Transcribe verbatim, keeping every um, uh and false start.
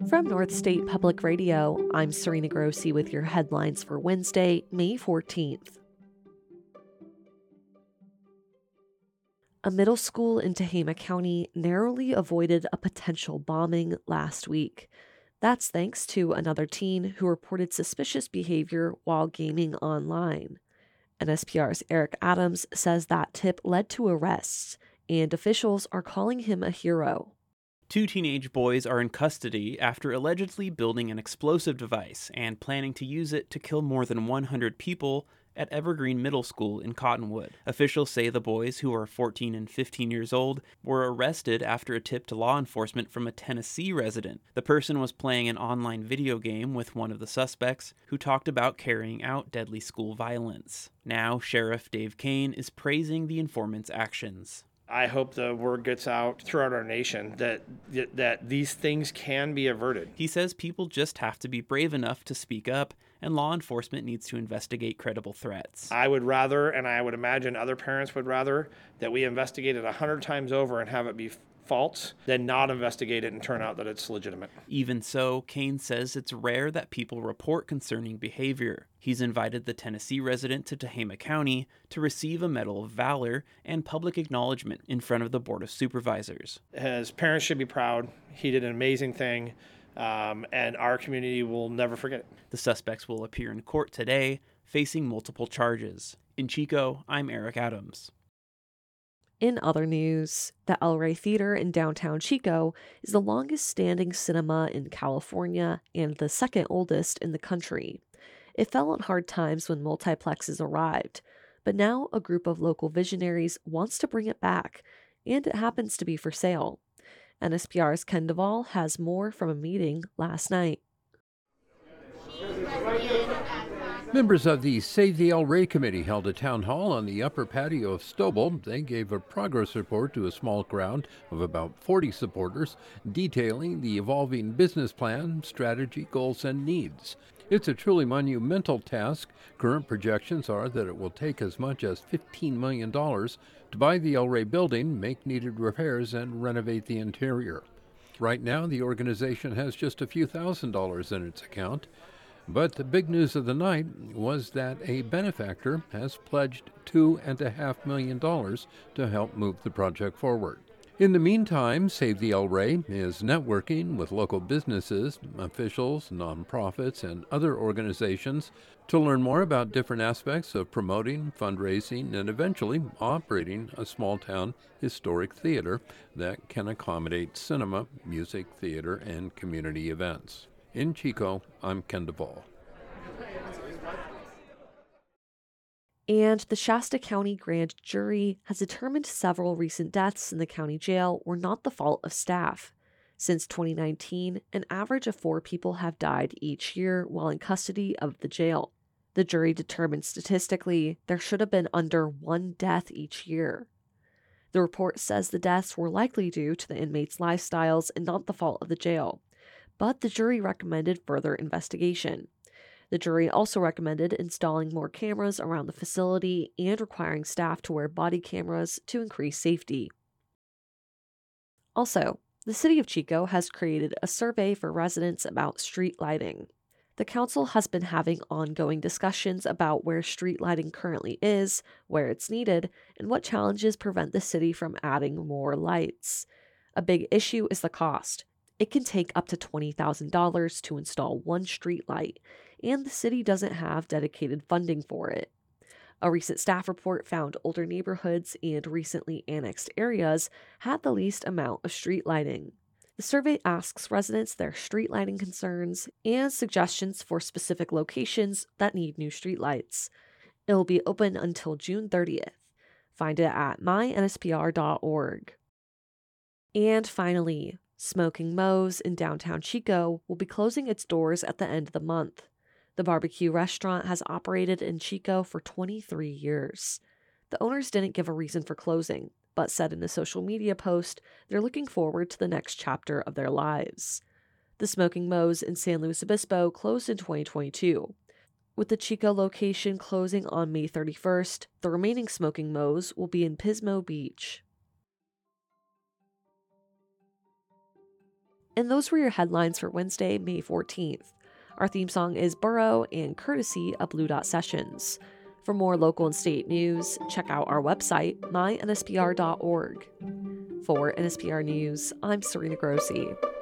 From North State Public Radio, I'm Serena Grossi with your headlines for Wednesday, May fourteenth. A middle school in Tehama County narrowly avoided a potential bombing last week. That's thanks to another teen who reported suspicious behavior while gaming online. N S P R's Eric Adams says that tip led to arrests, and officials are calling him a hero. Two teenage boys are in custody after allegedly building an explosive device and planning to use it to kill more than one hundred people at Evergreen Middle School in Cottonwood. Officials say the boys, who are fourteen and fifteen years old, were arrested after a tip to law enforcement from a Tennessee resident. The person was playing an online video game with one of the suspects, who talked about carrying out deadly school violence. Now, Sheriff Dave Kane is praising the informant's actions. I hope the word gets out throughout our nation that that these things can be averted. He says people just have to be brave enough to speak up, and law enforcement needs to investigate credible threats. I would rather, and I would imagine other parents would rather, that we investigate it a hundred times over and have it be false than not investigate it and turn out that it's legitimate. Even so, Kane says it's rare that people report concerning behavior. He's invited the Tennessee resident to Tehama County to receive a Medal of Valor and public acknowledgement in front of the Board of Supervisors. His parents should be proud. He did an amazing thing, um, and our community will never forget it. The suspects will appear in court today, facing multiple charges. In Chico, I'm Eric Adams. In other news, the El Rey Theater in downtown Chico is the longest-standing cinema in California and the second oldest in the country. It fell on hard times when multiplexes arrived, but now a group of local visionaries wants to bring it back, and it happens to be for sale. N S P R's Ken Duvall has more from a meeting last night. Members of the Save the El Rey Committee held a town hall on the upper patio of Stobel. They gave a progress report to a small crowd of about forty supporters, detailing the evolving business plan, strategy, goals, and needs. It's a truly monumental task. Current projections are that it will take as much as fifteen million dollars to buy the El Rey building, make needed repairs, and renovate the interior. Right now, the organization has just a few thousand dollars in its account. But the big news of the night was that a benefactor has pledged two and a half million dollars to help move the project forward. In the meantime, Save the El Rey is networking with local businesses, officials, nonprofits, and other organizations to learn more about different aspects of promoting, fundraising, and eventually operating a small-town historic theater that can accommodate cinema, music, theater, and community events. In Chico, I'm Ken Duvall. And the Shasta County Grand Jury has determined several recent deaths in the county jail were not the fault of staff. Since twenty nineteen, an average of four people have died each year while in custody of the jail. The jury determined statistically there should have been under one death each year. The report says the deaths were likely due to the inmates' lifestyles and not the fault of the jail. But the jury recommended further investigation. The jury also recommended installing more cameras around the facility and requiring staff to wear body cameras to increase safety. Also, the city of Chico has created a survey for residents about street lighting. The council has been having ongoing discussions about where street lighting currently is, where it's needed, and what challenges prevent the city from adding more lights. A big issue is the cost. It can take up to twenty thousand dollars to install one street light, and the city doesn't have dedicated funding for it. A recent staff report found older neighborhoods and recently annexed areas had the least amount of street lighting. The survey asks residents their street lighting concerns and suggestions for specific locations that need new street lights. It will be open until June thirtieth. Find it at my N S P R dot org. And finally, Smoking Moe's in downtown Chico will be closing its doors at the end of the month. The barbecue restaurant has operated in Chico for twenty-three years. The owners didn't give a reason for closing, but said in a social media post they're looking forward to the next chapter of their lives. The Smoking Moe's in San Luis Obispo closed in twenty twenty-two. With the Chico location closing on May thirty-first, the remaining Smoking Moe's will be in Pismo Beach. And those were your headlines for Wednesday, May fourteenth. Our theme song is Burrow and courtesy of Blue Dot Sessions. For more local and state news, check out our website, my N S P R dot org. For N S P R News, I'm Serena Grossi.